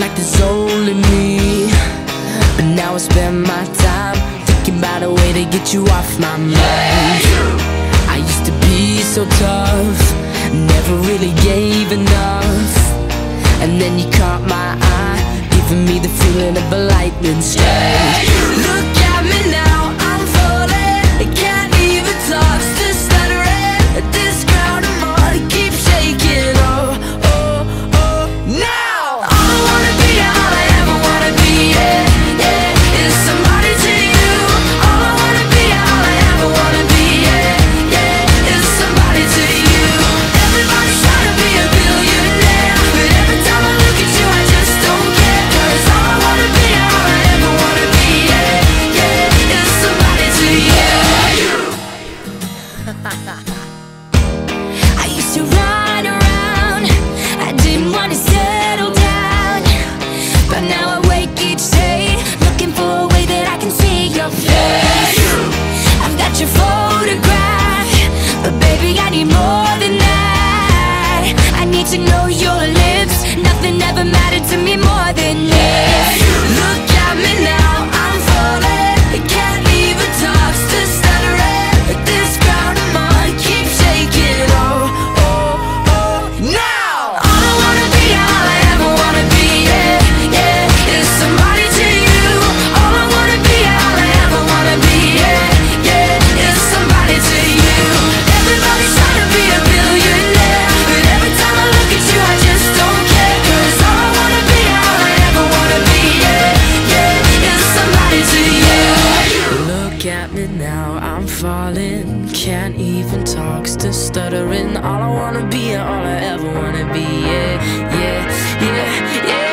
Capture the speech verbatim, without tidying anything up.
like there's only me. But now I spend my time thinking about a way to get you off my mind. I used to be so tough, never really gave enough. And then you caught my eye, giving me the feeling of a lightning strike. Look at me now, I'm falling, can't even talk, still stuttering. This ground I'm on keeps shaking. Oh, oh, oh, now all I wanna be, all I ever wanna be, yeah, yeah, is somebody to you. All I wanna be, all I ever wanna be, yeah, yeah, is somebody to you. Everybody's trying to be a billionaire, but every time I look at you I just don't care. 'Cause all I wanna be, all I ever wanna be, yeah, yeah, is somebody to you. I used to run around, I didn't want to settle down. But now I wake each day, looking for a way that I can see your face. I've got your photograph, but baby I need more than that. I need to know your lips, nothing ever mattered to me more than this. Look at me now, I'm falling, can't even talk, still stuttering. This ground I'm on keeps shaking. Oh, oh, oh, now all I wanna be, all I ever wanna be, yeah, yeah, is somebody to you. All I wanna be, all I ever wanna be, yeah, yeah, is somebody to you. Everybody's trying to be a billionaire, but every time I look at you I just don't care. 'Cause all I wanna be, all I ever wanna be, yeah, yeah, is somebody to you. Look at me now, I'm falling, can't even talk, still stuttering. All I wanna be, all I ever wanna be, yeah, yeah, yeah, yeah.